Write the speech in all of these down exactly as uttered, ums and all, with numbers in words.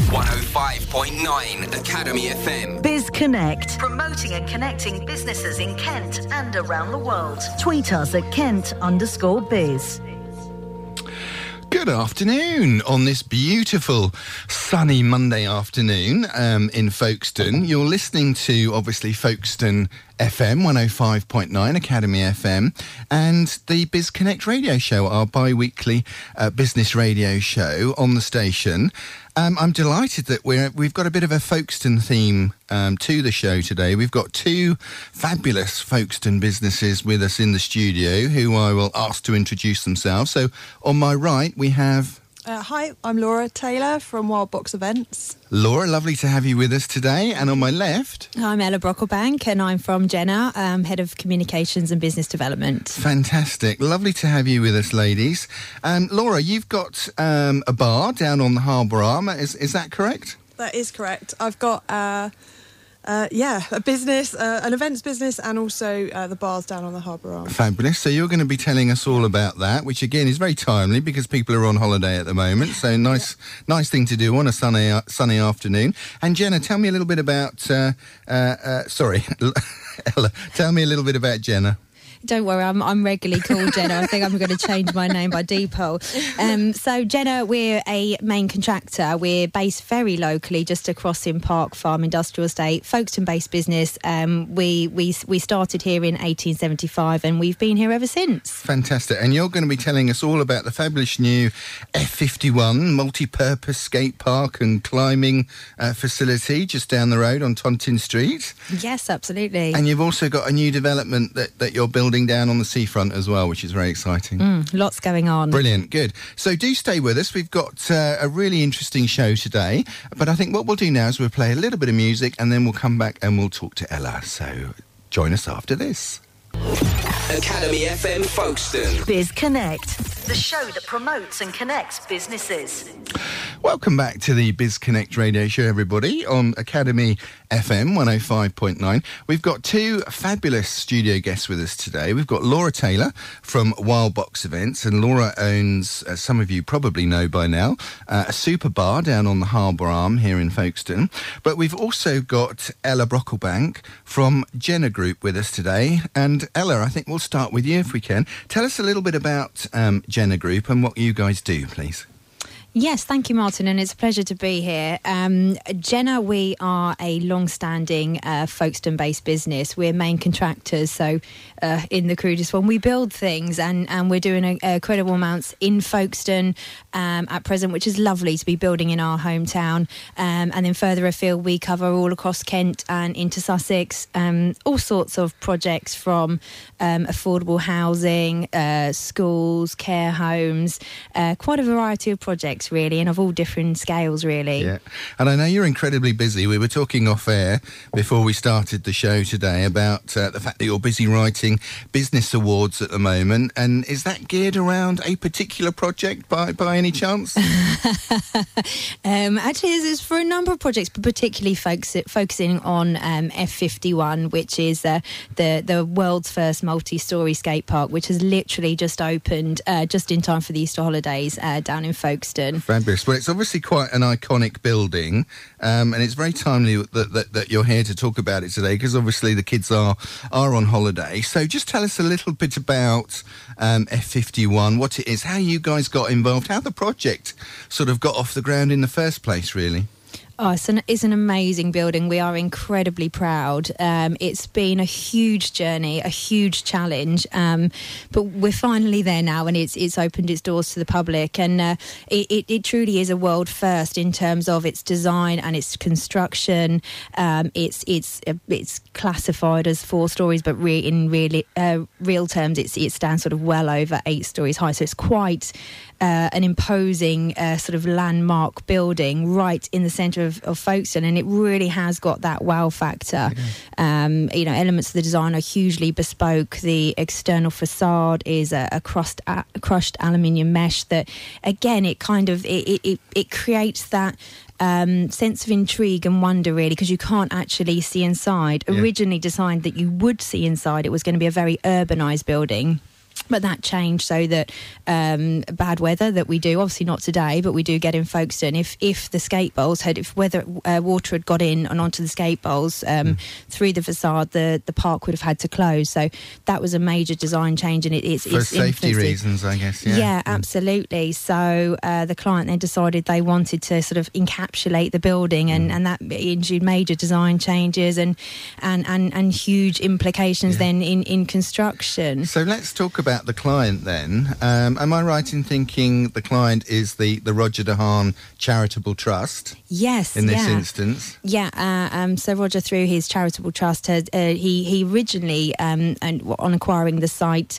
one oh five point nine Academy F M. Biz Connect. Promoting and connecting businesses in Kent and around the world. Tweet us at Kent underscore biz. Good afternoon on this beautiful sunny Monday afternoon um, in Folkestone. You're listening to, obviously, Folkestone F M, one oh five point nine Academy F M, and the Biz Connect radio show, our bi-weekly uh, business radio show on the station. Um, I'm delighted that we're, we've got a bit of a Folkestone theme um, to the show today. We've got two fabulous Folkestone businesses with us in the studio who I will ask to introduce themselves. So on my right, we have... Uh, hi, I'm Laura Taylor from Wild Box Events. Laura, lovely to have you with us today. And on my left... I'm Ella Brocklebank and I'm from Jenna, um, Head of Communications and Business Development. Fantastic. Lovely to have you with us, ladies. Um, Laura, you've got um, a bar down on the Harbour Arm. Is, is that correct? That is correct. I've got... Uh, Uh, yeah, a business, uh, an events business, and also uh, the bars down on the Harbour Arm. Fabulous. So you're going to be telling us all about that, which again is very timely because people are on holiday at the moment. So nice, yeah. nice thing to do on a sunny, uh, sunny afternoon. And Jenna, tell me a little bit about. Uh, uh, uh, sorry, Ella, tell me a little bit about Jenna. Don't worry, I'm, I'm regularly called Jenna. I think I'm going to change my name by default. Um, so, Jenna, we're a main contractor. We're based very locally, just across in Park Farm Industrial Estate, Folkestone-based business. Um, we, we we started here in eighteen seventy-five and we've been here ever since. Fantastic. And you're going to be telling us all about the fabulous new F fifty-one multi-purpose skate park and climbing uh, facility just down the road on Tontin Street. Yes, absolutely. And you've also got a new development that, that you're building down on the seafront as well, which is very exciting. Mm, lots going on. Brilliant, good. So do stay with us. We've got uh, a really interesting show today, but I think what we'll do now is we'll play a little bit of music and then we'll come back and we'll talk to Ella. So join us after this. Academy F M Folkestone. Biz Connect, the show that promotes and connects businesses. Welcome back to the Biz Connect radio show, everybody, on Academy F M one oh five point nine. We've got two fabulous studio guests with us today. We've got Laura Taylor from Wild Box Events, and Laura owns, as some of you probably know by now, uh, a super bar down on the Harbour Arm here in Folkestone. But we've also got Ella Brocklebank from Jenna Group with us today. And Ella, I think we'll start with you if we can. Tell us a little bit about um, Jenna Group and what you guys do, please. Yes, thank you, Martin, and it's a pleasure to be here. Um, Jenna, we are a long-standing uh, Folkestone-based business. We're main contractors, so uh, in the crudest one, we build things, and, and we're doing a, a credible amounts in Folkestone um, at present, which is lovely to be building in our hometown. Um, and then further afield, we cover all across Kent and into Sussex, um, all sorts of projects from um, affordable housing, uh, schools, care homes, uh, quite a variety of projects, really, and of all different scales, really. Yeah, and I know you're incredibly busy. We were talking off air before we started the show today about uh, the fact that you're busy writing business awards at the moment, and is that geared around a particular project by, by any chance? um, actually, it's for a number of projects, but particularly focus, focusing on um, F fifty-one, which is uh, the, the world's first multi-storey skate park, which has literally just opened uh, just in time for the Easter holidays uh, down in Folkestone. Fabulous. Well, it's obviously quite an iconic building, um, and it's very timely that, that, that you're here to talk about it today, because obviously the kids are are on holiday. So just tell us a little bit about um, F fifty-one, what it is, how you guys got involved, how the project sort of got off the ground in the first place, really. Oh, it's an, it's an amazing building. We are incredibly proud. Um, it's been a huge journey, a huge challenge, um, but we're finally there now, and it's it's opened its doors to the public, and uh, it, it, it truly is a world first in terms of its design and its construction. Um, it's it's it's classified as four stories, but re- in really uh, real terms, it's it stands sort of well over eight stories high. So it's quite uh, an imposing uh, sort of landmark building right in the centre of Of, of Folkestone, and it really has got that wow factor. Um, you know, elements of the design are hugely bespoke. The external facade is a, a crushed a crushed aluminium mesh that, again, it kind of it it, it creates that Um, sense of intrigue and wonder, really, because you can't actually see inside. Yeah. Originally designed that you would see inside, it was going to be a very urbanised building. But that changed so that um, bad weather that we do, obviously not today, but we do get in Folkestone. If if the skate bowls had, if weather uh, water had got in and onto the skate bowls um, mm. through the facade, the, the park would have had to close. So that was a major design change, and it, it's for it's safety influenced. reasons, I guess. Yeah, yeah, mm. absolutely. So uh, the client then decided they wanted to sort of encapsulate the building, and, mm. and that ensued major design changes and and and, and huge implications yeah. then in in construction. So let's talk about the client then. Um, am I right in thinking the client is the, the Roger De Haan Charitable Trust? Yes, in this yeah. instance. Yeah, uh, um, so Roger, through his charitable trust, had, uh, he he originally, um, and on acquiring the site,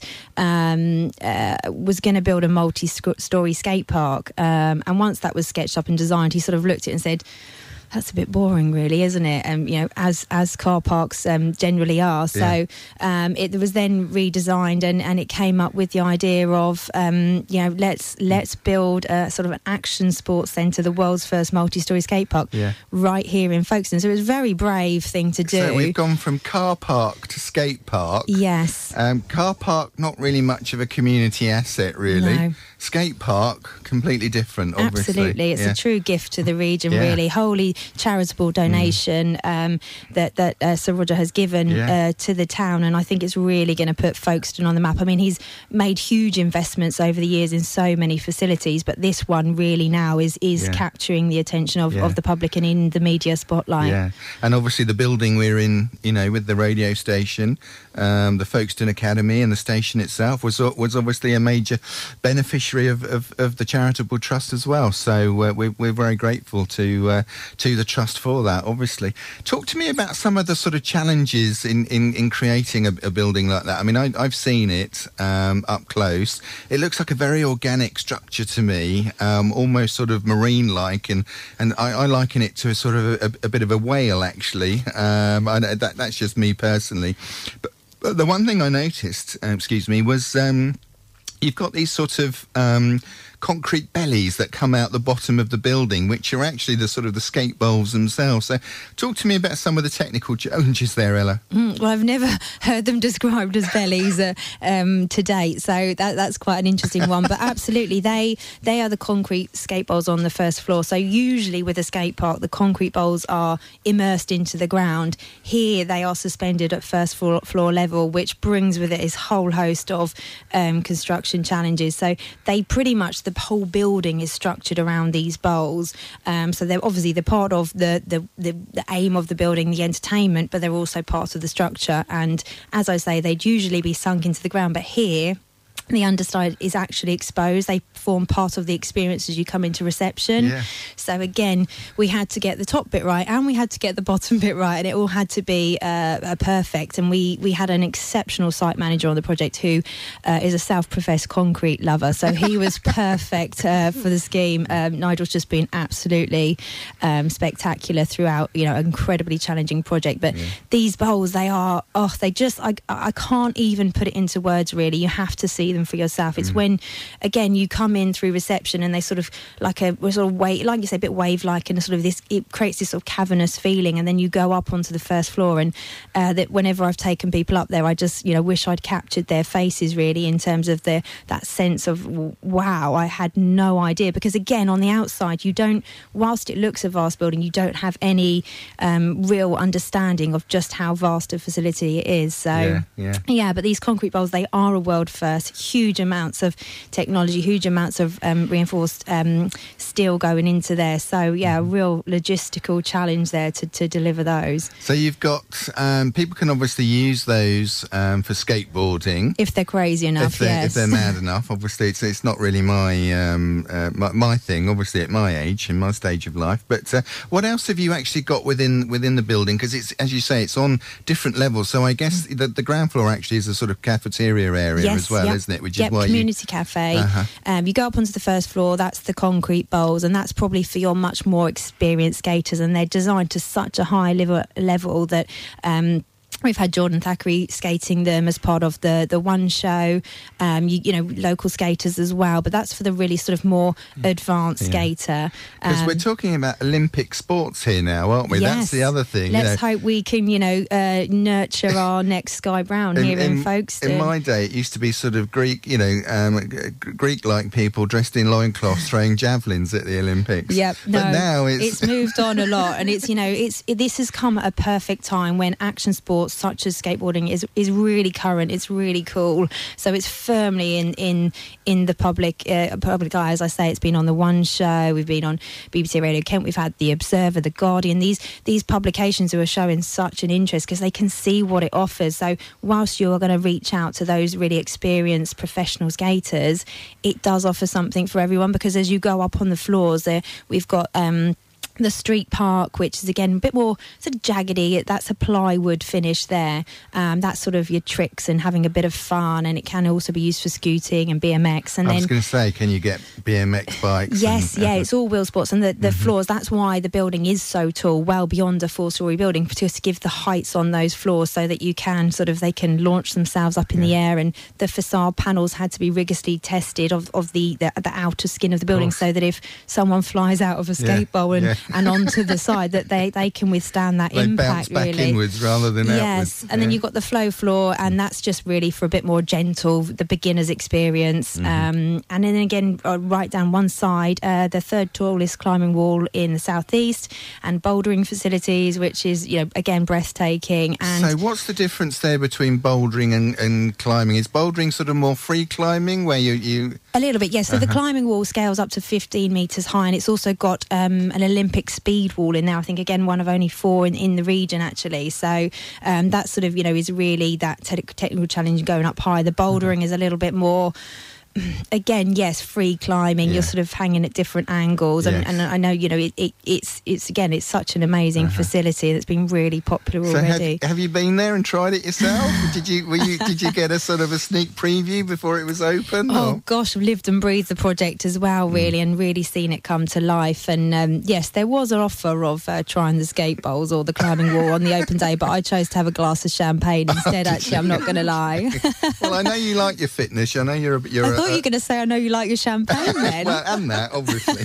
um, uh, was going to build a multi-storey skate park. Um, and once that was sketched up and designed, he sort of looked at it and said, that's a bit boring, really, isn't it? Um, you know, as as car parks um, generally are. So yeah. um, it was then redesigned, and, and it came up with the idea of, um, you know, let's let's build a sort of an action sports centre, the world's first multi-storey skate park, yeah. right here in Folkestone. So it was a very brave thing to do. So we've gone from car park to skate park. Yes. Um, car park, not really much of a community asset, really. No. Skate park, completely different, obviously. Absolutely. It's yeah. a true gift to the region, yeah. really. Wholly charitable donation mm. um, that, that uh, Sir Roger has given yeah. uh, to the town, and I think it's really going to put Folkestone on the map. I mean, he's made huge investments over the years in so many facilities, but this one really now is is yeah. capturing the attention of, yeah. of the public and in the media spotlight. Yeah, and obviously the building we're in, you know, with the radio station, um, the Folkestone Academy and the station itself was was obviously a major beneficiary of, of, of the charitable trust as well. So uh, we're, we're very grateful to uh, to the trust for that, obviously. Talk to me about some of the sort of challenges in, in, in creating a, a building like that. I mean, I, I've seen it um, up close. It looks like a very organic structure to me, um, almost sort of marine-like, and, and I, I liken it to a sort of a, a bit of a whale, actually. Um, I, that, that's just me personally. But, but the one thing I noticed, uh, excuse me, was um, you've got these sort of um, concrete bellies that come out the bottom of the building, which are actually the sort of the skate bowls themselves. So talk to me about some of the technical challenges there, Ella. Mm, well, I've never heard them described as bellies uh, um, to date, so that, that's quite an interesting one. But absolutely, they they are the concrete skate bowls on the first floor. So usually with a skate park, the concrete bowls are immersed into the ground. Here they are suspended at first floor, floor level, which brings with it a whole host of um, construction challenges. So they pretty much, the whole building is structured around these bowls. Um, so they're obviously the part of the, the, the, the aim of the building, the entertainment, but they're also parts of the structure. And as I say, they'd usually be sunk into the ground. But here, the underside is actually exposed. They form part of the experience as you come into reception. Yeah. So again, we had to get the top bit right and we had to get the bottom bit right, and it all had to be uh, perfect. And we we had an exceptional site manager on the project who uh, is a self-professed concrete lover, so he was perfect uh, for the scheme. Um, Nigel's just been absolutely um, spectacular throughout, you know, an incredibly challenging project. But yeah. these bowls, they are, oh, they just, I, I can't even put it into words, really. You have to see them for yourself. It's mm. when, again, you come in through reception and they sort of like a sort of wave, like you say, a bit wave-like, and sort of this, it creates this sort of cavernous feeling, and then you go up onto the first floor, and uh, that whenever I've taken people up there, I just, you know, wish I'd captured their faces, really, in terms of the that sense of, wow, I had no idea. Because again, on the outside, you don't, whilst it looks a vast building, you don't have any um, real understanding of just how vast a facility it is. So yeah, yeah. yeah, but these concrete bowls, they are a world first. Huge amounts of technology, huge amounts of um, reinforced um, steel going into there. So yeah, a real logistical challenge there to, to deliver those. So you've got, um, people can obviously use those um, for skateboarding. If they're crazy enough, if they're, yes. If they're mad enough. Obviously, it's it's not really my, um, uh, my my thing, obviously, at my age, in my stage of life. But uh, what else have you actually got within within the building? Because it's, as you say, it's on different levels. So I guess mm. the, the ground floor actually is a sort of cafeteria area yes, as well, yep. isn't it? Which yep, is why community you... cafe. Uh-huh. Um, you go up onto the first floor, that's the concrete bowls, and that's probably for your much more experienced skaters, and they're designed to such a high level, level that... Um, We've had Jordan Thackeray skating them as part of the the one show, um, you, you know, local skaters as well. But that's for the really sort of more advanced Yeah. skater. Because Um, we're talking about Olympic sports here now, aren't we? yes. That's the other thing. Let's you know. hope we can, you know, uh, nurture our next Sky Brown here in, Folkestone. In my day, it used to be sort of Greek, you know, um, g- Greek-like people dressed in loincloths throwing javelins at the Olympics. Yep, no, but now it's, it's moved on a lot, and it's you know it's it, this has come at a perfect time when action sports such as skateboarding is is really current. It's really cool, so it's firmly in in in the public uh, public eye. As I say, it's been on the One Show. We've been on B B C Radio Kent. We've had the Observer, the Guardian. These these publications who are showing such an interest because they can see what it offers. So whilst you're going to reach out to those really experienced professional skaters, it does offer something for everyone because as you go up on the floors there, we've got um the Street Park, which is again a bit more sort of jaggedy. That's a plywood finish there. Um, that's sort of your tricks and having a bit of fun, and it can also be used for scooting and B M X. And I then was going to say, can you get B M X bikes? yes, and, yeah, uh, it's all wheel sports, and the, the Mm-hmm. floors. That's why the building is so tall, well beyond a four-story building, just to give the heights on those floors so that you can sort of they can launch themselves up in the air. And the facade panels had to be rigorously tested of of the the, the outer skin of the building, course. so that if someone flies out of a Yeah, skate bowl and, yeah. and onto the side, that they they can withstand that they impact. bounce back really. inwards rather than Yes, outwards. and then Yeah. you've got the flow floor, and that's just really for a bit more gentle, the beginner's experience. Mm-hmm. Um, and then again, uh, right down one side, uh, the third tallest climbing wall in the southeast, and bouldering facilities, which is, you know, again breathtaking. And So what's the difference there between bouldering and, and climbing? Is bouldering sort of more free climbing where you... you a little bit, yes. So Uh-huh. the climbing wall scales up to fifteen metres high, and it's also got um, an Olympic speed wall in there. I think, again, one of only four in, in the region, actually. So um, that sort of, you know, is really that te- technical challenge going up high. The bouldering Uh-huh. is a little bit more... Again, yes, free climbing. Yeah. You're sort of hanging at different angles, and, Yes. and I know, you know, it, it, it's it's again, it's such an amazing facility that's been really popular Uh-huh. So have, already. have you been there and tried it yourself? did you were you did you get a sort of a sneak preview before it was open? Oh or- gosh, I've lived and breathed the project as well, really, and really seen it come to life. And um, yes, there was an offer of uh, trying the skate bowls or the climbing wall on the open day, but I chose to have a glass of champagne instead. Actually, I'm not going to lie. Well, I know you like your fitness. I know you're a, you're I a, thought a- you were going to say, I know you like your champagne then. well, and that obviously.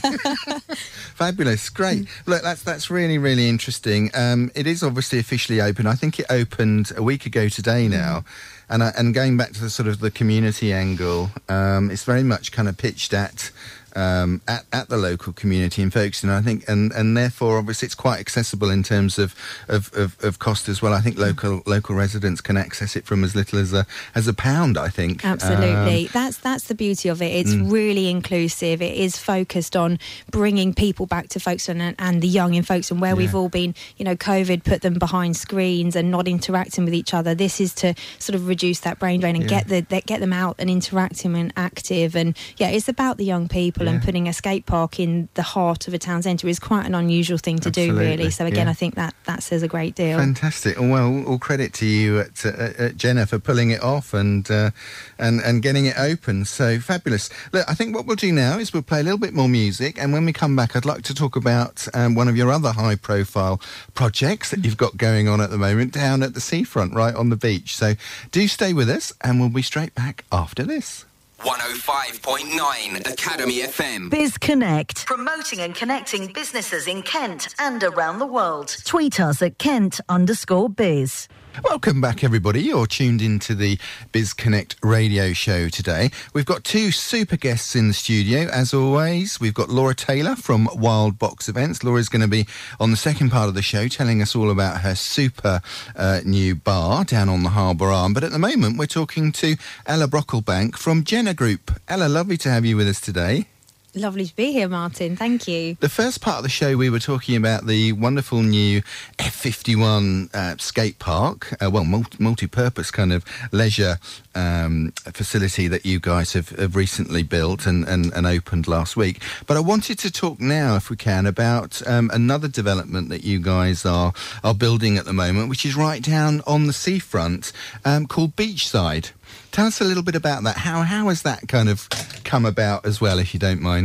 Fabulous, great. Look, that's that's really really interesting. Um, it is obviously officially open. I think it opened a week ago today now, and I, and going back to the sort of the community angle, um, it's very much kind of pitched at. Um, at, at the local community in Folkestone, I think, and, and therefore, obviously, it's quite accessible in terms of, of, of, of cost as well. I think local local residents can access it from as little as a as a pound. I think Absolutely. Um, that's that's the beauty of it. It's really inclusive. It is focused on bringing people back to Folkestone and, and the young in Folkestone, where we've Yeah. all been, you know, COVID put them behind screens and not interacting with each other. This is to sort of reduce that brain drain and Yeah. get the that- get them out and interacting and active. And yeah, it's about the young people, and Yeah. putting a skate park in the heart of a town centre is quite an unusual thing to Absolutely, do, really. So again, yeah. I think that that says a great deal. Fantastic. Well, all credit to you at, uh, at Jenna for pulling it off and uh, and and getting it open. So fabulous. Look, I think what we'll do now is we'll play a little bit more music, and when we come back, I'd like to talk about um, one of your other high-profile projects that you've got going on at the moment down at the seafront, right on the beach. So do stay with us, and we'll be straight back after this. one oh five point nine Academy F M. Biz Connect, promoting and connecting businesses in Kent and around the world. Tweet us at Kent underscore biz. Welcome back, everybody. You're tuned into the Biz Connect radio show today. We've got two super guests in the studio, as always. We've got Laura Taylor from Wild Box Events. Laura's going to be on the second part of the show telling us all about her super uh, new bar down on the Harbour Arm. But at the moment, we're talking to Ella Brocklebank from Jenna Group. Ella, lovely to have you with us today. Lovely to be here, Martin. Thank you. The first part of the show, we were talking about the wonderful new F fifty-one uh, skate park, uh, well, multi- multi-purpose kind of leisure um, facility that you guys have, have recently built and, and, and opened last week. But I wanted to talk now, if we can, about um, another development that you guys are are building at the moment, which is right down on the seafront, um, called Beachside. Tell us a little bit about that. How how has that kind of come about as well, if you don't mind?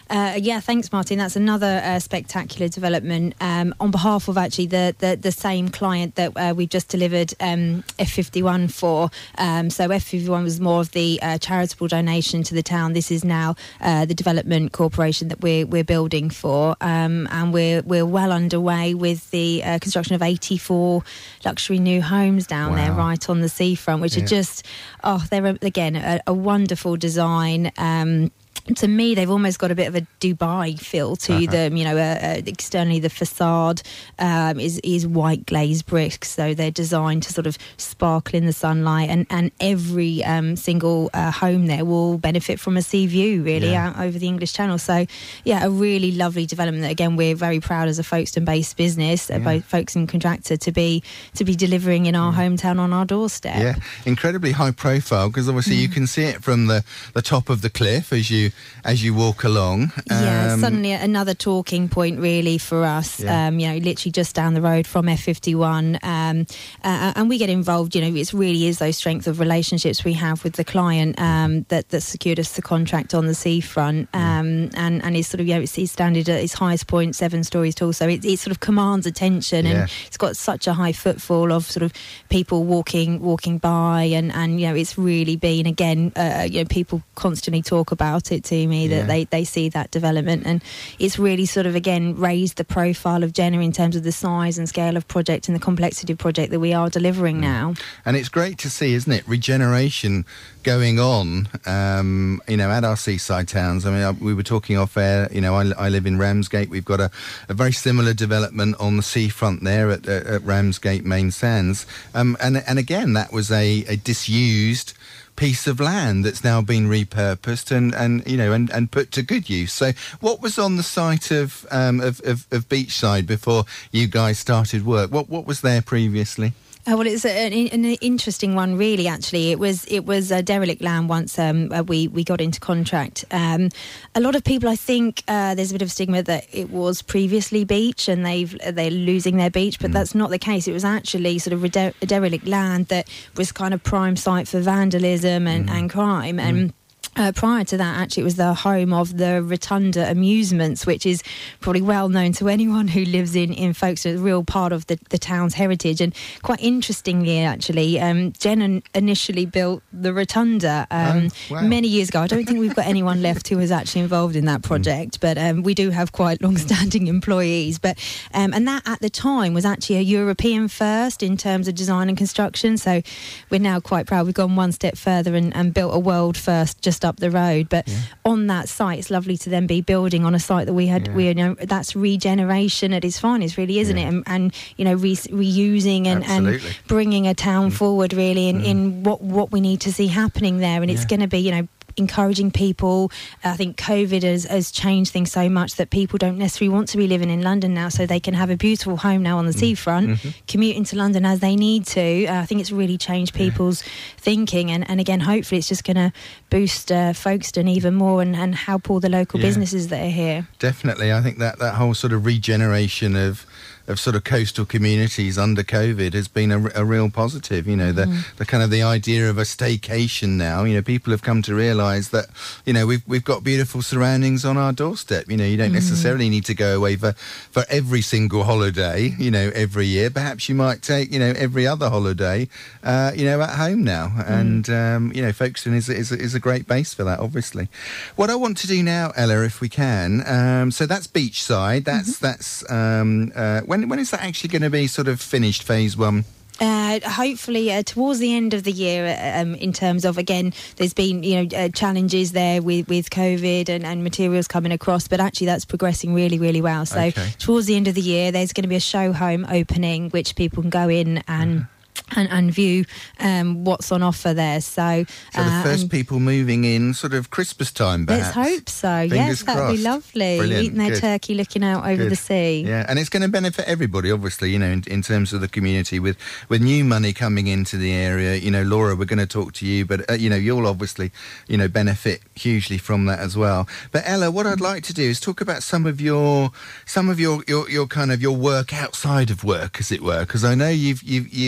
Uh, yeah, thanks, Martin. That's another uh, spectacular development um, on behalf of actually the the, the same client that uh, we've just delivered um, F fifty-one for. Um, so F fifty-one was more of the uh, charitable donation to the town. This is now uh, the development corporation that we're we're building for, um, and we're we're well underway with the uh, construction of eighty-four luxury new homes down Wow. there, right on the seafront, which Yeah. are just oh, they're a, again a, a wonderful design. Um, To me, they've almost got a bit of a Dubai feel to Uh-huh. them. You know, uh, uh, externally the facade um, is is white glazed bricks, so they're designed to sort of sparkle in the sunlight, and and every um, single uh, home there will benefit from a sea view, really, Yeah. out over the English Channel. So, yeah, a really lovely development that, again, we're very proud as a Folkestone-based business, Yeah. uh, both Folkestone contractor, to be to be delivering in our hometown on our doorstep. Yeah, incredibly high profile, because obviously you can see it from the, the top of the cliff as you as you walk along. Yeah, Um, suddenly another talking point really for us. Yeah. Um, you know, literally just down the road from F fifty-one, um, uh, and we get involved. You know, it really is those strength of relationships we have with the client um, that that secured us the contract on the seafront, um, and and it's sort of, you know, it's, it's standard at its highest point, seven stories tall. So it, it sort of commands attention, and Yeah. it's got such a high footfall of sort of people walking walking by, and and you know, it's really been, again, uh, you know, people constantly talk about it to me, that Yeah. they, they see that development, and it's really sort of, again, raised the profile of Jenner in terms of the size and scale of project and the complexity of project that we are delivering now. And it's great to see, isn't it, regeneration going on, um, you know, at our seaside towns. I mean, I, we were talking off air, you know, I, I live in Ramsgate. We've got a, a very similar development on the seafront there at, at, at Ramsgate Main Sands. Um, and, and again, that was a, a disused piece of land that's now been repurposed and, and you know, and, and put to good use. So what was on the site of, um, of, of, of Beachside before you guys started work? What, what was there previously? Uh, well, it's an, an interesting one, really. Actually, it was it was a derelict land once um, uh, we we got into contract. Um, a lot of people, I think, uh, there's a bit of stigma that it was previously beach and they've they're losing their beach, but mm. that's not the case. It was actually sort of a, de- a derelict land that was kind of prime site for vandalism and, mm. and crime. Mm. And Uh, prior to that, actually, it was the home of the Rotunda Amusements, which is probably well known to anyone who lives in, in Folkestone, a real part of the, the town's heritage. And quite interestingly, actually, um, Jen initially built the Rotunda um, oh, wow. many years ago. I don't think we've got anyone left who was actually involved in that project, but um, we do have quite long-standing employees. But um, and that, at the time, was actually a European first in terms of design and construction. So we're now quite proud. We've gone one step further and, and built a world first just up the road. But yeah. on that site, it's lovely to then be building on a site that we had. Yeah. We you know that's regeneration at its finest, really, isn't yeah. it? And, and you know, re- reusing and, and bringing a town mm. forward, really, in, mm. in what what we need to see happening there. And yeah. it's going to be, you know, encouraging people. I think COVID has, has changed things so much that people don't necessarily want to be living in London now, so they can have a beautiful home now on the mm. seafront, mm-hmm. commute into London as they need to. Uh, I think it's really changed people's yeah. thinking, and, and again, hopefully it's just going to boost uh, Folkestone even more and, and help all the local yeah. businesses that are here. Definitely. I think that, that whole sort of regeneration of of sort of coastal communities under COVID has been a, a real positive. You know, the, mm. the kind of the idea of a staycation now, you know, people have come to realise that, you know, we've we've got beautiful surroundings on our doorstep. You know, you don't mm. necessarily need to go away for, for every single holiday, you know, every year. Perhaps you might take, you know, every other holiday, uh, you know, at home now. Mm. And, um, you know, Folkestone is, is, is a great base for that, obviously. What I want to do now, Ella, if we can, um, so that's Beachside. That's, mm-hmm. that's, um, uh, when When is that actually going to be sort of finished, phase one? Uh, hopefully uh, towards the end of the year, uh, um, in terms of, again, there's been, you know, uh, challenges there with, with COVID and, and materials coming across, but actually that's progressing really, really well. So okay. towards the end of the year, there's going to be a show home opening, which people can go in and... Uh-huh. And, and view um, what's on offer there. So, so the uh, first people moving in sort of Christmas time, perhaps? Let's hope so. Fingers yes, that would be lovely. Brilliant. Eating their Good. turkey, looking out over Good. the sea. Yeah, and it's going to benefit everybody, obviously, you know, in, in terms of the community. With, with new money coming into the area, you know, Laura, we're going to talk to you, but, uh, you know, you'll obviously, you know, benefit hugely from that as well. But Ella, what I'd like to do is talk about some of your, some of your, your, your kind of your work outside of work, as it were, because I know you've, you've, you, you're so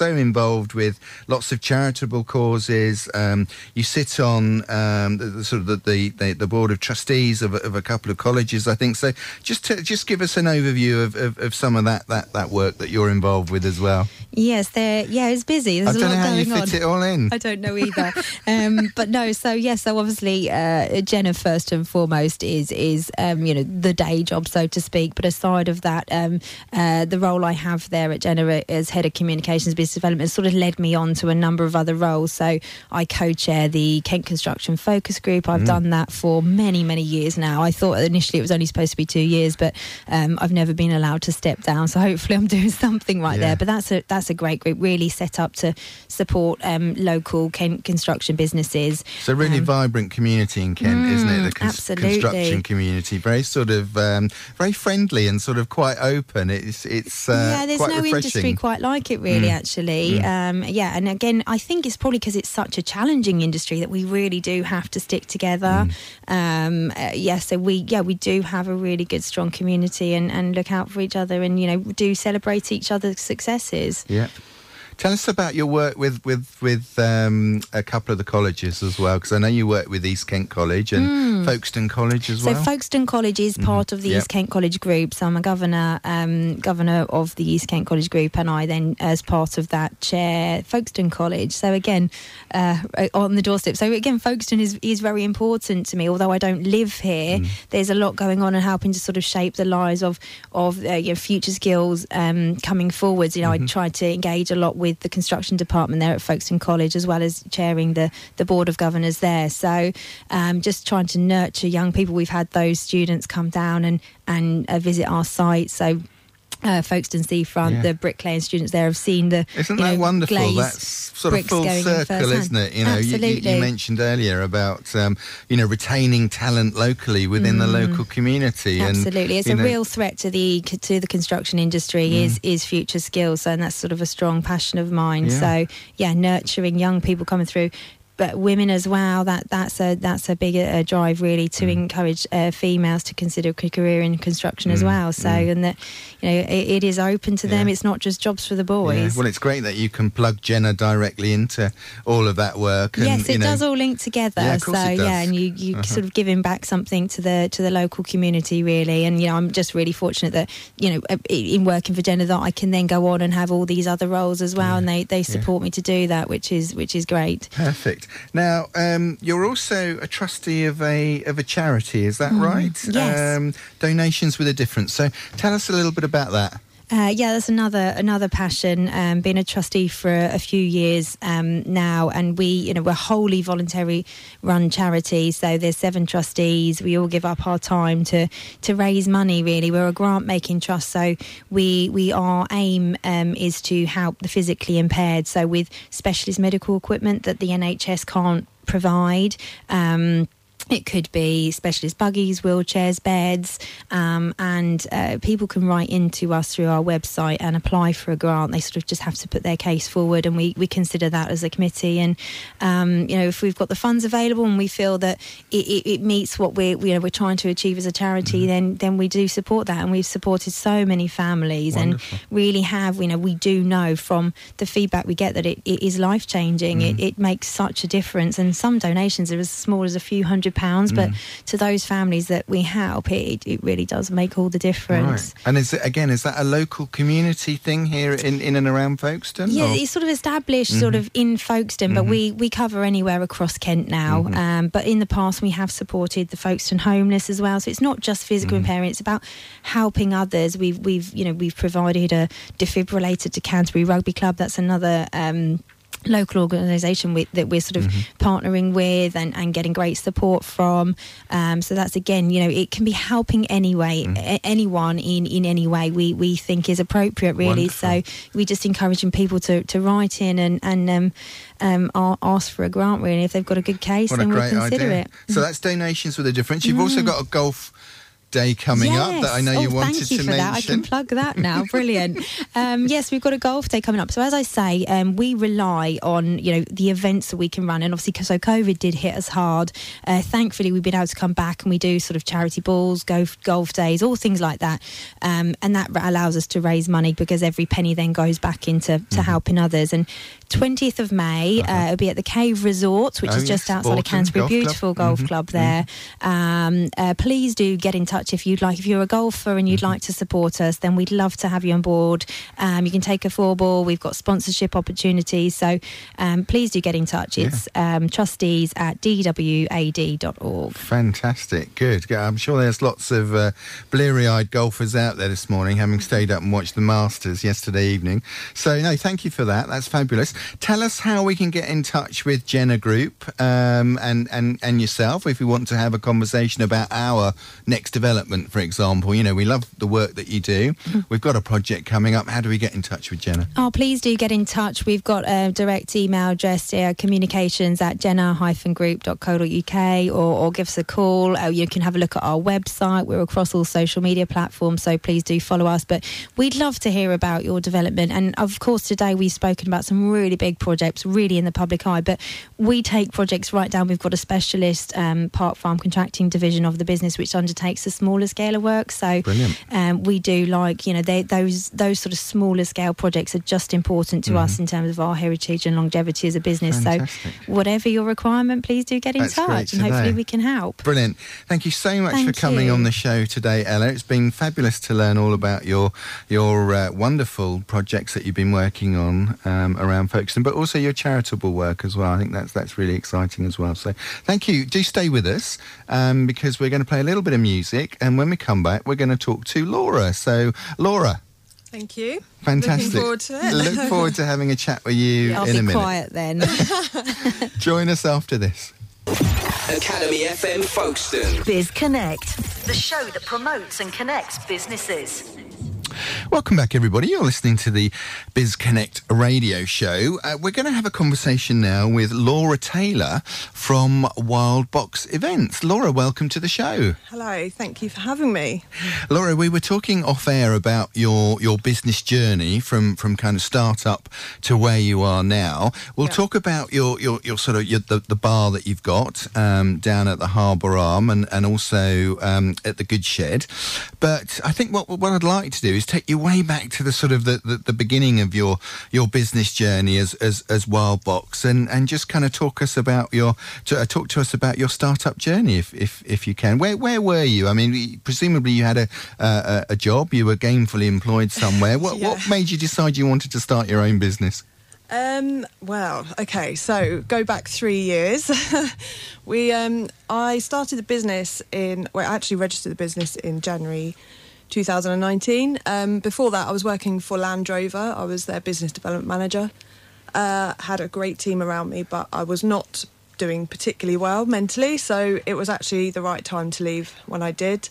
so involved with lots of charitable causes. Um, you sit on um, the, the sort of the, the, the, the board of trustees of, of a couple of colleges, I think. So just to, just give us an overview of, of, of some of that, that, that work that you're involved with as well. Yes, there. Yeah, it's busy. There's I a don't lot know how going you fit on. it all in. I don't know either. um, but no, so yes, so obviously uh, Jenna first and foremost is is um, you know the day job, so to speak. But aside of that, um, uh, the role I have there at Jenna as head of communications business development sort of led me on to a number of other roles. So I co-chair the Kent Construction Focus Group. I've mm. done that for many many years now. I thought initially it was only supposed to be two years, but um, I've never been allowed to step down. So hopefully I'm doing something right yeah. there. But that's a that's a great group, really set up to support um, local Kent construction businesses. So really um, vibrant community in Kent, mm, isn't it? The cons- absolutely. construction community, very sort of um, very friendly and sort of quite open. It's it's uh, yeah. There's quite no refreshing. industry quite like it, really. Mm. Actually, mm. Um, yeah. And again, I think it's probably because it's such a challenging industry that we really do have to stick together. Mm. Um, uh, yeah. So we yeah we do have a really good strong community and, and look out for each other and you know do celebrate each other's successes. Yeah. Tell us about your work with with with um, a couple of the colleges as well, because I know you work with East Kent College and mm. Folkestone College as so well. So Folkestone College is mm-hmm. part of the yep. East Kent College group. So I'm a governor um, governor of the East Kent College group, and I then, as part of that, chair Folkestone College. So again, uh, on the doorstep. So again, Folkestone is is very important to me. Although I don't live here, mm. there's a lot going on and helping to sort of shape the lives of of uh, you know, future skills um, coming forwards. You know, mm-hmm. I tried to engage a lot with with the construction department there at Folkestone College, as well as chairing the, the board of governors there. So um, just trying to nurture young people. We've had those students come down and, and uh, visit our site. So Uh, Folkestone Seafront, yeah. the bricklaying students there have seen the Isn't you that know, wonderful? That's sort of full circle, isn't it? You know, you, you, you mentioned earlier about um, you know retaining talent locally within mm. the local community. Absolutely, and, it's a know, real threat to the to the construction industry. Mm. Is is future skills, and that's sort of a strong passion of mine. Yeah. So yeah, nurturing young people coming through. But women as well, that that's a that's a big uh, drive really to mm. encourage uh, females to consider a career in construction mm. as well. So mm. and that you know it, it is open to yeah. them. It's not just jobs for the boys. Yeah. Well, it's great that you can plug Jenna directly into all of that work. And, yes, it you know, does all link together. Yeah, of course so it does. yeah, and you you uh-huh. sort of giving back something to the to the local community really. And you know I'm just really fortunate that you know in working for Jenna that I can then go on and have all these other roles as well, yeah. and they they support yeah. me to do that, which is which is great. Perfect. Now. Um, you're also a trustee of a of a charity, is that mm, right? Yes. Um, Donations with a Difference. So tell us a little bit about that. Uh, yeah, that's another another passion. Um, been a trustee for a, a few years um, now, and we, you know, we're wholly voluntary run charity. So there's seven trustees. We all give up our time to to raise money. Really, we're a grant making trust. So we we our aim um, is to help the physically impaired. So with specialist medical equipment that the N H S can't provide. Um, It could be specialist buggies, wheelchairs, beds, um, and uh, people can write into us through our website and apply for a grant. They sort of just have to put their case forward, and we, we consider that as a committee. And um, you know, if we've got the funds available and we feel that it, it, it meets what we're you know we're trying to achieve as a charity, mm. then then we do support that. And we've supported so many families, Wonderful. And really have you know we do know from the feedback we get that it, it is life changing. Mm. It, it makes such a difference, and some donations are as small as a few hundred pounds, but mm. to those families that we help, it, it really does make all the difference. Right. And is it, again, is that a local community thing here in, in and around Folkestone? Yeah, or? It's sort of established mm-hmm. sort of in Folkestone, mm-hmm. but we, we cover anywhere across Kent now. Mm-hmm. Um, but in the past, we have supported the Folkestone homeless as well. So it's not just physical mm-hmm. impairment; it's about helping others. We've we've you know we've provided a defibrillator to Canterbury Rugby Club. That's another. Um, local organisation with, that we're sort of mm-hmm. partnering with and, and getting great support from. Um, so that's, again, you know, it can be helping anyway, mm. a- anyone in, in any way we, we think is appropriate, really. Wonderful. So we just encouraging people to, to write in and, and um, um, ask for a grant, really. If they've got a good case, what then a we'll great consider idea. it. So that's Donations with a Difference. You've mm. also got a golf day coming yes. up that I know oh, you wanted thank you to for mention. That. I can plug that now. Brilliant. um, yes, we've got a golf day coming up. So as I say, um, we rely on, you know, the events that we can run. And obviously, because so COVID did hit us hard, uh, thankfully we've been able to come back and we do sort of charity balls, golf, golf days, all things like that. Um, and that allows us to raise money because every penny then goes back into to mm-hmm. helping others. And twentieth of May, uh-huh. uh, it'll be at the Cave Resort, which oh, is just yes, outside Autumn of Canterbury. Golf Beautiful Club. golf mm-hmm. club there. Mm-hmm. Um, uh, please do get in touch if you'd like. If you're a golfer and you'd mm-hmm. like to support us, then we'd love to have you on board. Um, you can take a four ball. We've got sponsorship opportunities. So um, please do get in touch. Yeah. It's um, trustees at d w a d dot org. Fantastic. Good. I'm sure there's lots of uh, bleary-eyed golfers out there this morning having stayed up and watched the Masters yesterday evening. So, no, thank you for that. That's fabulous. Tell us how we can get in touch with Jenna Group um, and, and, and yourself if we want to have a conversation about our next development, for example. You know, we love the work that you do. We've got a project coming up. How do we get in touch with Jenna? Oh, please do get in touch. We've got a direct email address here, communications at jenna dash group dot co dot u k, or, or give us a call. Uh, you can have a look at our website. We're across all social media platforms, so please do follow us. But we'd love to hear about your development. And of course, today we've spoken about some really big projects, really in the public eye, but we take projects right down. We've got a specialist um, park farm contracting division of the business which undertakes a smaller scale of work. So um, we do like, you know, they, those those sort of smaller scale projects are just important to mm-hmm. us in terms of our heritage and longevity as a business. Fantastic. So whatever your requirement, please do get in That's touch and hopefully we can help. Brilliant. Thank you so much Thank for coming you. on the show today, Ella. It's been fabulous to learn all about your your uh, wonderful projects that you've been working on um, around Folkestone, but also your charitable work as well. I think that's that's really exciting as well. So thank you. Do stay with us um, because we're going to play a little bit of music, and when we come back, we're going to talk to Laura. So, Laura. Thank you. Fantastic. Looking forward to it. Look forward to having a chat with you I'll in a be minute. quiet then. Join us after this. Academy F M Folkestone. Biz Connect, the show that promotes and connects businesses. Welcome back, everybody. You're listening to the Biz Connect radio show. Uh, we're going to have a conversation now with Laura Taylor from Wild Box Events. Laura, welcome to the show. Hello, thank you for having me. Laura, we were talking off air about your, your business journey from, from kind of start-up to where you are now. We'll Yeah. talk about your, your, your sort of your, the, the bar that you've got um, down at the Harbour Arm and, and also um, at the Good Shed. But I think what, what I'd like to do is take you way back to the sort of the, the, the beginning of your your business journey as as, as Wild Box, and, and just kind of talk us about your to, uh, talk to us about your startup journey, if if, if you can. Where where were you? I mean, presumably you had a uh, a job, you were gainfully employed somewhere. What Yeah. what made you decide you wanted to start your own business? Um, well, okay, so go back three years. we, um, I started the business in, well, I actually registered the business in January two thousand nineteen. Um, before that, I was working for Land Rover. I was their business development manager. Uh, had a great team around me, but I was not doing particularly well mentally, so it was actually the right time to leave when I did.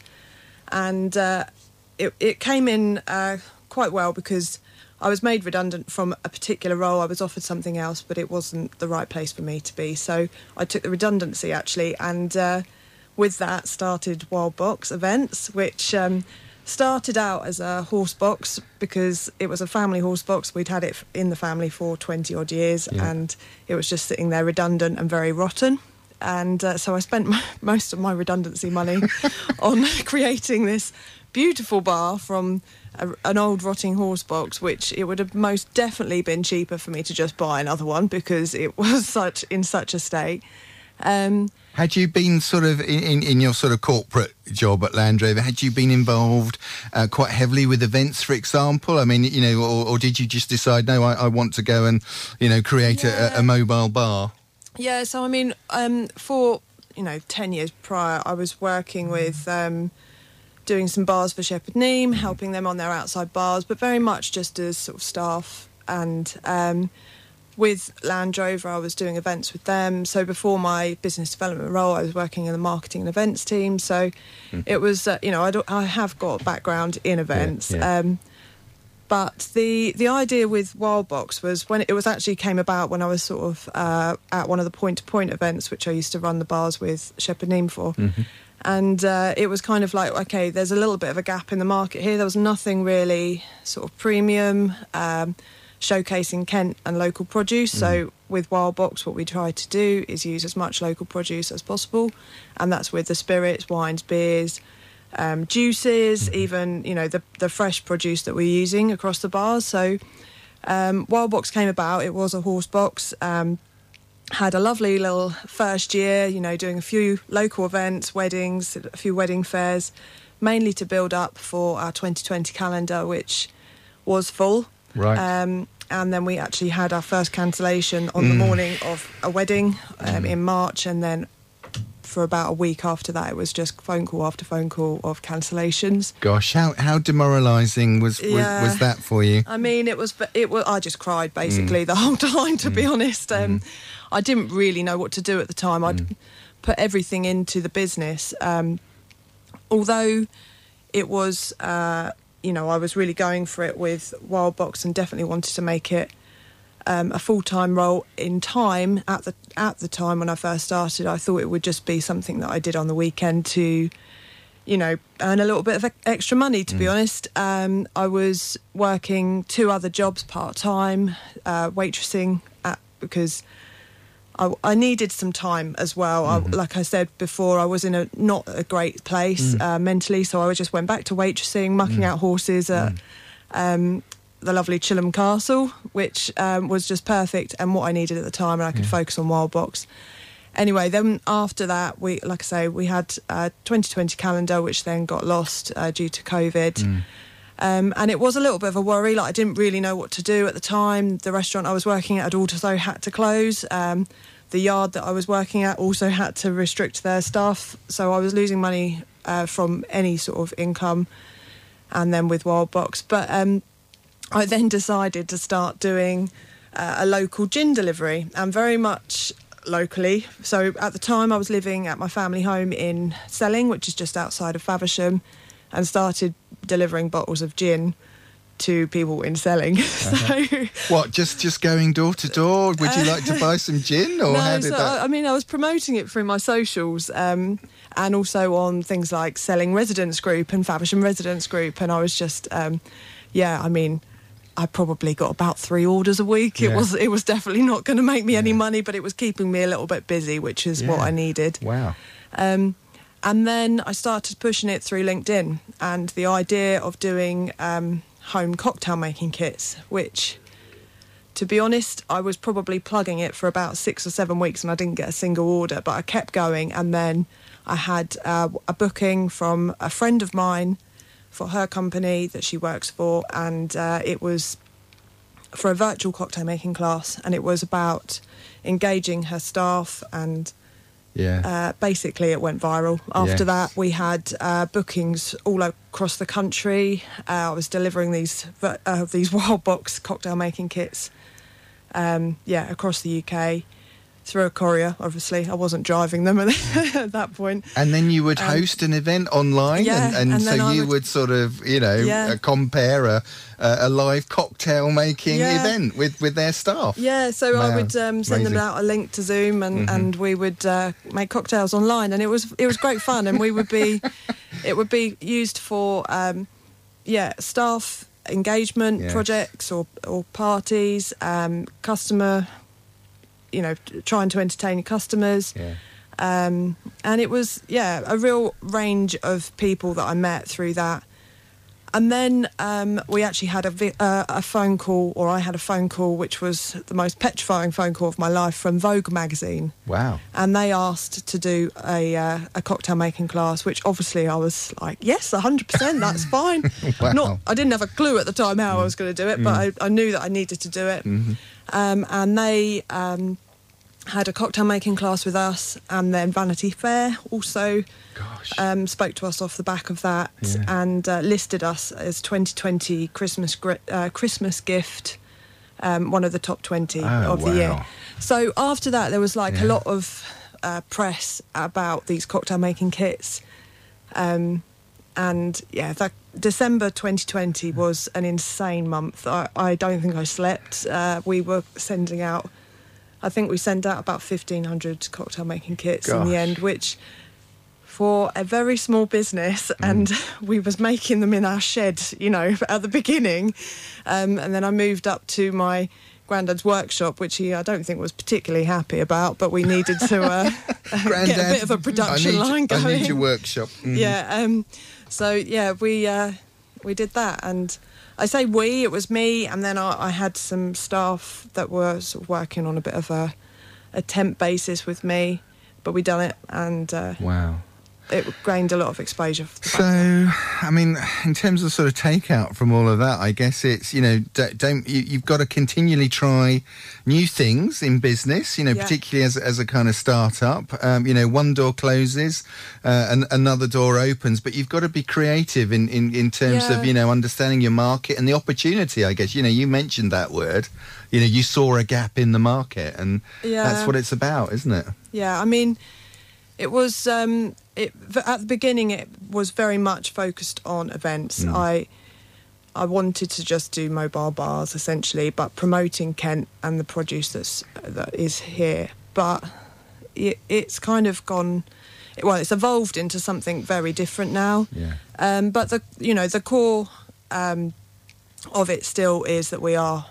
And uh, it, it came in uh, quite well because I was made redundant from a particular role. I was offered something else, but it wasn't the right place for me to be. So I took the redundancy, actually, and uh, with that started Wild Box Events, which um, started out as a horse box because it was a family horse box. We'd had it in the family for twenty odd years, Yeah. and it was just sitting there redundant and very rotten. And uh, so I spent my, most of my redundancy money on creating this beautiful bar from a, an old rotting horse box, which it would have most definitely been cheaper for me to just buy another one because it was such in such a state. Um, Had you been sort of in, in, in your sort of corporate job at Land Rover, had you been involved uh, quite heavily with events, for example? I mean, you know, or, or did you just decide, no, I, I want to go and, you know, create Yeah. a, a mobile bar? Yeah, so I mean, um, for, you know, ten years prior, I was working with, um, doing some bars for Shepherd Neame, helping them on their outside bars, but very much just as sort of staff. And um, with Land Rover, I was doing events with them. So before my business development role, I was working in the marketing and events team. So mm. it was, uh, you know, I, don't, I have got a background in events. Yeah, yeah. Um, But the, the idea with Wild Box was when it was actually came about when I was sort of uh, at one of the point-to-point events, which I used to run the bars with Shepherd Neame for. Mm-hmm. And uh, it was kind of like, okay, there's a little bit of a gap in the market here. There was nothing really sort of premium, um, showcasing Kent and local produce. Mm. So with Wild Box, what we try to do is use as much local produce as possible. And that's with the spirits, wines, beers, um, juices, mm. even, you know, the, the fresh produce that we're using across the bars. So um, Wild Box came about. It was a horse box. Um, had a lovely little first year, you know, doing a few local events, weddings, a few wedding fairs, mainly to build up for our twenty twenty calendar, which was full. Right. Um, and then we actually had our first cancellation on mm. the morning of a wedding um, mm. in March, and then for about a week after that, it was just phone call after phone call of cancellations. Gosh, how how demoralising was, was yeah. was that for you? I mean, it was. It was. I just cried basically mm. the whole time. To mm. be honest, um, mm. I didn't really know what to do at the time. I'd mm. put everything into the business, um, although it was. Uh, you know, I was really going for it with Wild Box and definitely wanted to make it um, a full-time role in time. At the at the time when I first started, I thought it would just be something that I did on the weekend to, you know, earn a little bit of extra money, to mm. be honest. Um, I was working two other jobs part-time, uh, waitressing, at, because I, I needed some time as well. Mm-hmm. I, like I said before, I was in a not a great place mm. uh, mentally, so I just went back to waitressing, mucking mm. out horses at mm. um, the lovely Chilham Castle, which um, was just perfect and what I needed at the time, and I could yeah. focus on Wild Box. Anyway, then after that, we, like I say, we had a twenty twenty calendar, which then got lost uh, due to COVID. Mm. Um, and it was a little bit of a worry. Like, I didn't really know what to do at the time. The restaurant I was working at had also had to close. Um, the yard that I was working at also had to restrict their staff. So I was losing money uh, from any sort of income, and then with Wild Box. But um, I then decided to start doing uh, a local gin delivery, and very much locally. So at the time I was living at my family home in Selling, which is just outside of Faversham, and started delivering bottles of gin to people in Selling. Uh-huh. So what, just just going door to door? Would you like to buy some gin, or no, how did so, that? I mean, I was promoting it through my socials, um, and also on things like Selling Residents Group and Faversham Residents Group, and I was just, um, yeah, I mean, I probably got about three orders a week. It yeah. was it was definitely not going to make me yeah. any money, but it was keeping me a little bit busy, which is yeah. what I needed. Wow. Um, and then I started pushing it through LinkedIn, and the idea of doing um, home cocktail making kits, which, to be honest, I was probably plugging it for about six or seven weeks and I didn't get a single order, but I kept going. And then I had uh, a booking from a friend of mine for her company that she works for, and uh, it was for a virtual cocktail making class, and it was about engaging her staff, and yeah. uh, basically it went viral. After yes. that, we had uh, bookings all across the country. Uh, I was delivering these uh, these Wild Box cocktail making kits, um, yeah, across the U K. Through a courier, obviously. I wasn't driving them at that point. And then you would host um, an event online, yeah, and, and, and so you would, would sort of, you know, yeah. uh, compare a, a live cocktail making yeah. event with, with their staff. Yeah, so wow. I would um, send them out a link to Zoom, and, mm-hmm. and we would uh, make cocktails online, and it was it was great fun, and we would be, it would be used for, um, yeah, staff engagement yes. projects or or parties, um, customer. You know, trying to entertain your customers. Yeah. Um, and it was, yeah, a real range of people that I met through that. And then um, we actually had a, vi- uh, a phone call, or I had a phone call, which was the most petrifying phone call of my life, from Vogue magazine. Wow. And they asked to do a uh, a cocktail making class, which obviously I was like, yes, one hundred percent, that's fine. Wow. Not, I didn't have a clue at the time how mm. I was going to do it, mm. but I, I knew that I needed to do it. Mm-hmm. Um, and they um, had a cocktail making class with us, and then Vanity Fair also um, spoke to us off the back of that, yeah. and uh, listed us as twenty twenty Christmas uh, Christmas gift, um, one of the top twenty oh, of wow. the year. So after that, there was like yeah. a lot of uh, press about these cocktail making kits, um, and yeah, that December twenty twenty was an insane month. I, I don't think I slept. Uh, we were sending out, I think we sent out about fifteen hundred cocktail making kits Gosh. in the end, which for a very small business, mm. and we was making them in our shed, you know, at the beginning. Um, and then I moved up to my granddad's workshop, which he, I don't think, was particularly happy about, but we needed to uh, get a bit of a production I need, line going. I need your workshop. Mm-hmm. Yeah. Um, so, yeah, we uh, we did that. And I say we, it was me, and then I, I had some staff that were sort of working on a bit of a, a temp basis with me, but we done it, and uh, wow. it gained a lot of exposure. For the so, I mean, in terms of sort of takeout from all of that, I guess it's, you know, don't, don't you, you've got to continually try new things in business, you know, Yeah. particularly as, as a kind of start-up. Um, you know, one door closes uh, and another door opens, but you've got to be creative in, in, in terms Yeah. of, you know, understanding your market and the opportunity, I guess. You know, you mentioned that word. You know, you saw a gap in the market, and Yeah. that's what it's about, isn't it? Yeah, I mean, it was um, it at the beginning. It was very much focused on events. Mm. I I wanted to just do mobile bars essentially, but promoting Kent and the produce that's that is here. But it, it's kind of gone. Well, it's evolved into something very different now. Yeah. Um, but the you know the core um, of it still is that we are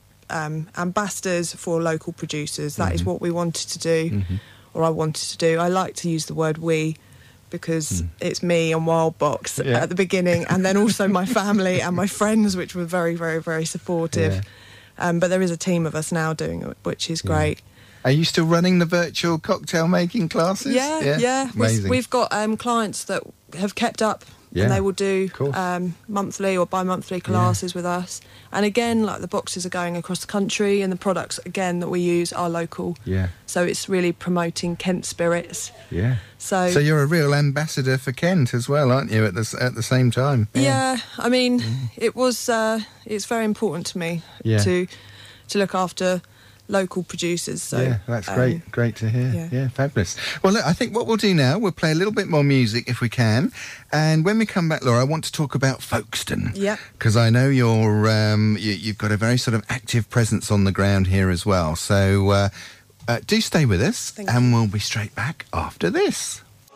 um, ambassadors for local producers. That mm-hmm. is what we wanted to do. Mm-hmm. Or I wanted to do. I like to use the word we because mm. it's me and Wild Box yeah. at the beginning, and then also my family and my friends, which were very, very, very supportive. Yeah. Um, but there is a team of us now doing it, which is great. Yeah. Are you still running the virtual cocktail making classes? Yeah, yeah. yeah. Amazing. We've got um, clients that have kept up. Yeah. And they will do Cool. um, monthly or bi-monthly classes yeah. with us. And again, like the boxes are going across the country, and the products, again, that we use are local. Yeah. So it's really promoting Kent spirits. Yeah. So, so you're a real ambassador for Kent as well, aren't you, at the, at the same time? Yeah. yeah I mean, mm. it was, uh, it's very important to me yeah. to to look after local producers. So, yeah, that's great. Um, great to hear. Yeah. yeah, fabulous. Well, look, I think what we'll do now, we'll play a little bit more music if we can. And when we come back, Laura, I want to talk about Folkestone. Yeah. Because I know you're, um, you, you've got a very sort of active presence on the ground here as well. So uh, uh, do stay with us, Thank and you. we'll be straight back after this.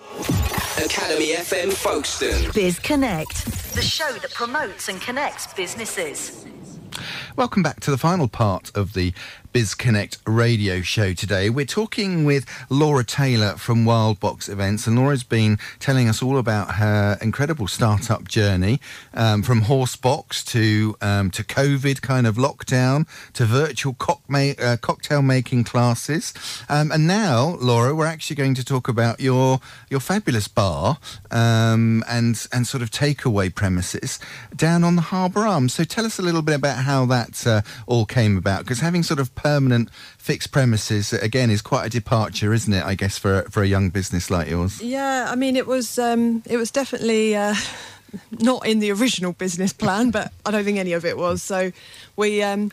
Academy F M Folkestone. Biz Connect, the show that promotes and connects businesses. Welcome back to the final part of the Biz Connect radio show today. We're talking with Laura Taylor from Wild Box Events, and Laura's been telling us all about her incredible startup journey, um, from Horsebox to um, to COVID kind of lockdown to virtual cock ma- uh, cocktail making classes, um, and now, Laura, we're actually going to talk about your your fabulous bar um, and and sort of takeaway premises down on the Harbour Arms. So tell us a little bit about how that uh, all came about, because having sort of permanent fixed premises again is quite a departure, isn't it, I guess, for for a young business like yours? Yeah, I mean, it was um, it was definitely uh, not in the original business plan, but I don't think any of it was. So we um,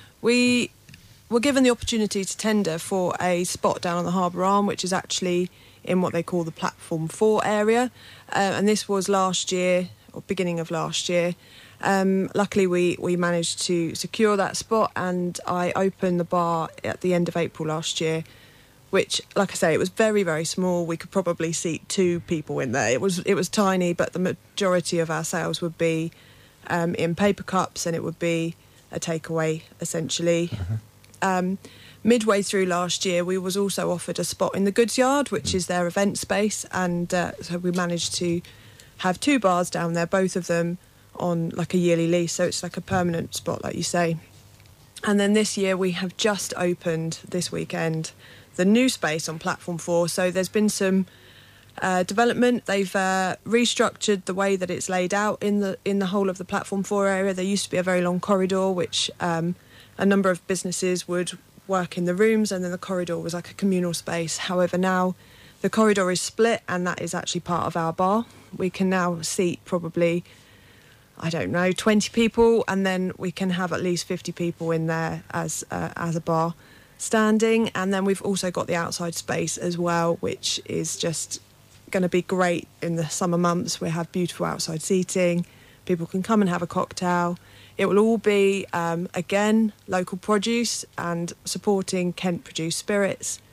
we were given the opportunity to tender for a spot down on the Harbour Arm, which is actually in what they call the Platform four area, uh, and this was last year or beginning of last year. Um, luckily, we, we managed to secure that spot, and I opened the bar at the end of April last year, which, like I say, it was very, very small. We could probably seat two people in there. It was it was tiny, but the majority of our sales would be um, in paper cups, and it would be a takeaway, essentially. Uh-huh. Um, midway through last year, we was also offered a spot in the Goods Yard, which mm. is their event space, and uh, so we managed to have two bars down there, both of them on like a yearly lease, so it's like a permanent spot, like you say. And then this year we have just opened this weekend the new space on Platform four. So there's been some uh, development. They've uh, restructured the way that it's laid out in the in the whole of the Platform four area. There used to be a very long corridor, which um, a number of businesses would work in the rooms, and then the corridor was like a communal space. However, now the corridor is split, and that is actually part of our bar. We can now seat probably, I don't know, twenty people, and then we can have at least fifty people in there as uh, as a bar standing. And then we've also got the outside space as well, which is just going to be great in the summer months. We have beautiful outside seating. People can come and have a cocktail. It will all be, um, again, local produce and supporting Kent-produced spirits.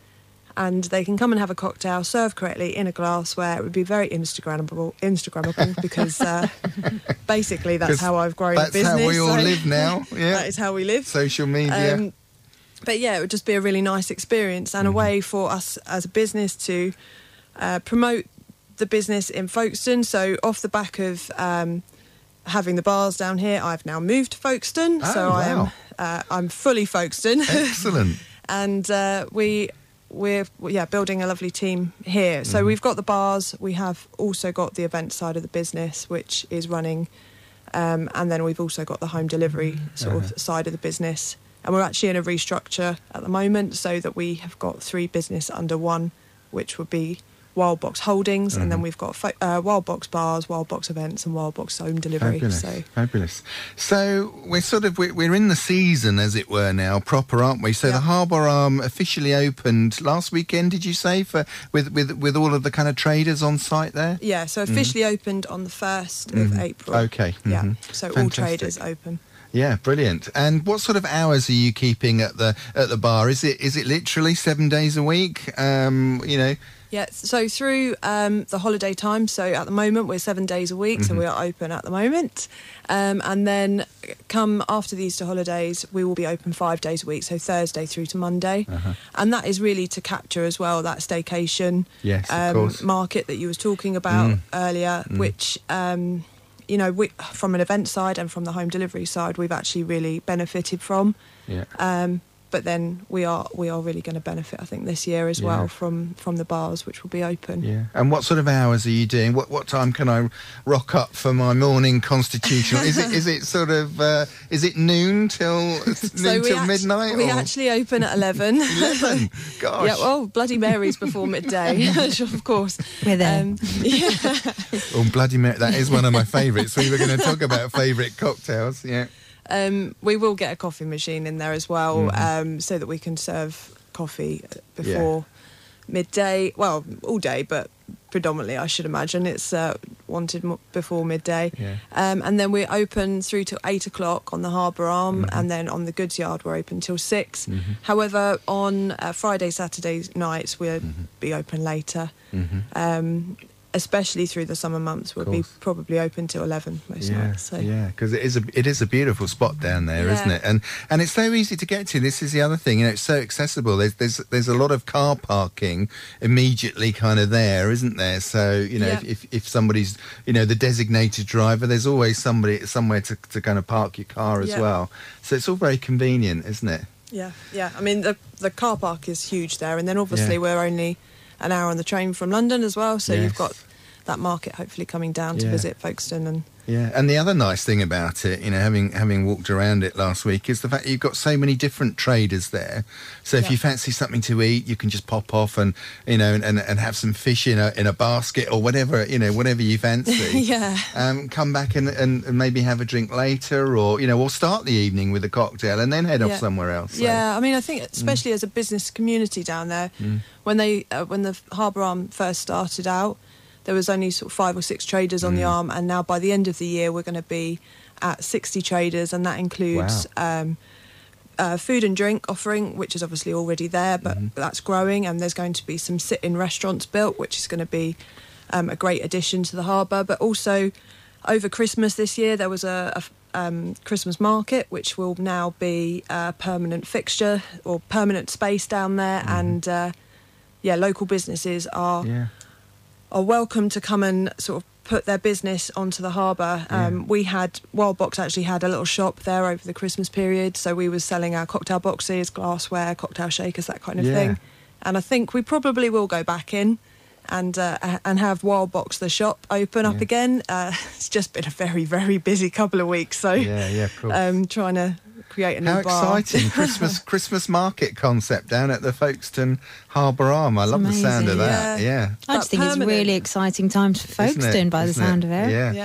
and they can come and have a cocktail served correctly in a glass where it would be very Instagrammable, Instagrammable because uh, basically that's how I've grown that's a business. That's how we all so live now. Yeah, that is how we live. Social media. Um, but yeah, it would just be a really nice experience and mm-hmm. a way for us as a business to uh, promote the business in Folkestone. So off the back of um, having the bars down here, I've now moved to Folkestone. Oh, so wow. I am uh, I'm fully Folkestone. Excellent. And uh, we we're yeah building a lovely team here. So mm-hmm. we've got the bars. We have also got the event side of the business, which is running, um, and then we've also got the home delivery sort uh-huh. of side of the business. And we're actually in a restructure at the moment, so that we have got three business under one, which would be Wild Box Holdings, mm-hmm. and then we've got fo- uh, Wild Box Bars, Wild Box Events, and Wild Box Home Delivery. Fabulous, So fabulous. So we're sort of we're, we're in the season, as it were, now proper, aren't we? So yeah. the Harbour Arm officially opened last weekend. Did you say for with with with all of the kind of traders on site there? Yeah, so officially mm-hmm. opened on the first of mm-hmm. April. Okay. Mm-hmm. Yeah, so Fantastic. all traders open. Yeah, brilliant. And what sort of hours are you keeping at the at the bar? Is it is it literally seven days a week? Um, you know. Yeah, so through um, the holiday time, so at the moment we're seven days a week, mm-hmm. so we are open at the moment. Um, and then come after the Easter holidays, we will be open five days a week, so Thursday through to Monday. Uh-huh. And that is really to capture as well that staycation yes, of um, course. market that you was talking about Mm. earlier, Mm. which... Um, you know, we, from an event side and from the home delivery side, we've actually really benefited from. Yeah. Um, but then we are we are really going to benefit, I think, this year as Yeah. well from, from the bars, which will be open. Yeah. And what sort of hours are you doing? What what time can I rock up for my morning constitutional? is it is it sort of uh, is it noon till noon So till act- midnight? We or? actually open at eleven. Eleven. Gosh. Yeah. Well, Bloody Mary's before midday, of course. We're there. Um, yeah. Oh, Bloody Mary! That is one of my favourites. We were going to talk about favourite cocktails. Yeah. Um, we will get a coffee machine in there as well, Mm-hmm. um, so that we can serve coffee before midday. Well, all day, but predominantly, I should imagine, it's uh, wanted m- before midday. Yeah. Um, and then we're open through to eight o'clock on the Harbour Arm, Mm-hmm. and then on the Goods Yard we're open till six. Mhm. However, on uh, Friday, Saturday nights we'll Mhm. be open later. Mm-hmm. Um, especially through the summer months, we'll be Course. probably open till eleven most Yeah, nights. So. yeah, because it is a it is a beautiful spot down there, Yeah. not it? And and it's so easy to get to. This is the other thing, you know, it's so accessible. There's there's there's a lot of car parking immediately kind of there, isn't there? So you know, Yeah. if, if if somebody's you know the designated driver, there's always somebody somewhere to to kind of park your car as Yeah. well. So it's all very convenient, isn't it? Yeah, yeah. I mean, the the car park is huge there, and then obviously Yeah. we're only an hour on the train from London as well, so Yes. you've got that market hopefully coming down to Yeah. visit Folkestone. And Yeah, and the other nice thing about it, you know, having having walked around it last week, is the fact you've got so many different traders there. So if Yeah. you fancy something to eat, you can just pop off and you know and, and have some fish in a in a basket or whatever you know whatever you fancy. yeah, Um, come back and, and, and maybe have a drink later, or you know, or start the evening with a cocktail and then head off Yeah. somewhere else. So, yeah. I mean, I think especially as a business community down there, Mm. when they uh, when the Harbour Arm first started out, there was only sort of five or six traders on the Mm. arm, and now by the end of the year we're going to be at sixty traders, and that includes um, uh, food and drink offering, which is obviously already there, but Mhm. that's growing, and there's going to be some sit-in restaurants built, which is going to be um, a great addition to the harbour. But also over Christmas this year there was a, a um, Christmas market, which will now be a permanent fixture or permanent space down there, Mhm. and uh, yeah, local businesses are yeah, are welcome to come and sort of put their business onto the harbour. Um, Yeah. We had, Wild Box actually had a little shop there over the Christmas period, so we were selling our cocktail boxes, glassware, cocktail shakers, that kind of Yeah. thing. And I think we probably will go back in and uh, and have Wild Box, the shop, open up Yeah. again. Uh, it's just been a very, very busy couple of weeks, so yeah, yeah, of course. um, trying to create a new How bar. exciting! Christmas Christmas market concept down at the Folkestone Harbour Arm. I love the sound of amazing. that. Yeah. Yeah. I just That think it's permanent. really exciting times for Isn't it? Folkestone by the Isn't sound of it. Yeah. Yeah.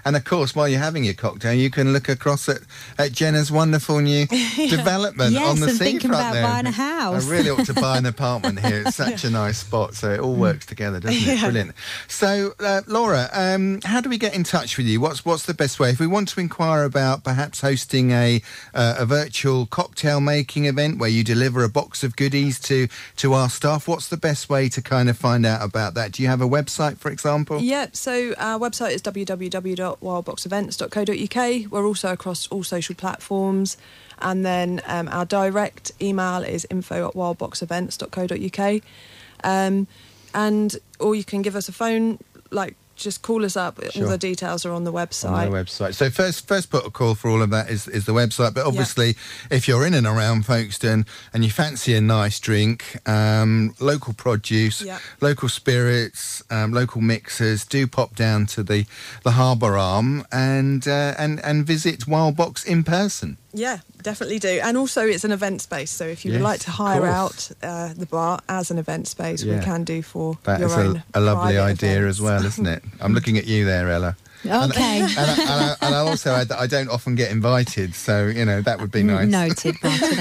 And of course, while you're having your cocktail, you can look across at, at Jenna's wonderful new development Yes, on the and seafront thinking about there. buying a house. I really ought to buy an apartment here. It's such a nice spot, so it all works together, doesn't it? Yeah. Brilliant. So, uh, Laura, um, how do we get in touch with you? What's what's the best way if we want to inquire about perhaps hosting a uh, a virtual cocktail making event where you deliver a box of goodies to to our staff? What's the best way to kind of find out about that? Do you have a website, for example? Yep, so our website is w w w dot wild box events dot co dot u k. We're also across all social platforms. And then um, our direct email is info at wild box events dot co dot u k. Um, and or you can give us a phone, like just call us up. Sure. All the details are on the website. On the website. So first first port of call for all of that is, is the website. But obviously, if you're in and around Folkestone and you fancy a nice drink, um, local produce, Yep. local spirits, um, local mixers, do pop down to the, the Harbour Arm and, uh, and, and visit Wild Box in person. Yeah, definitely do. And also it's an event space, so if you Yes, would like to of hire course. out uh, the bar as an event space, Yeah. we can do for That your is own a, a lovely private idea events. as well, isn't it? I'm looking at you there, Ella. Okay. And, I, and, I, and, I, and I also add that I don't often get invited, so, you know, that would be nice. Noted, Martin.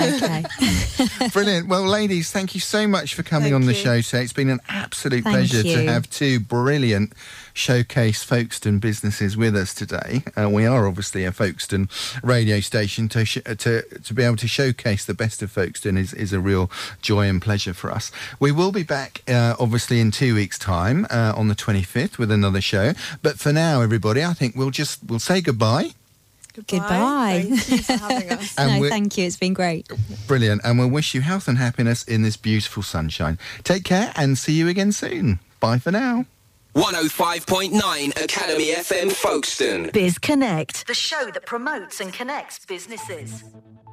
Okay. Brilliant. Well, ladies, thank you so much for coming Thank on the you. show today. It's been an absolute Thank pleasure to you. have two brilliant showcase Folkestone businesses with us today. Uh, we are obviously a Folkestone radio station. To, sh- to to be able to showcase the best of Folkestone is, is a real joy and pleasure for us. We will be back, uh, obviously, in two weeks' time uh, on the twenty-fifth with another show. But for now, everybody, I think we'll just we'll say goodbye. Goodbye. Thank you for having us. And no, we're- thank you. It's been great. Brilliant. And we'll wish you health and happiness in this beautiful sunshine. Take care and see you again soon. Bye for now. one oh five point nine Academy F M Folkestone. Biz Connect, the show that promotes and connects businesses.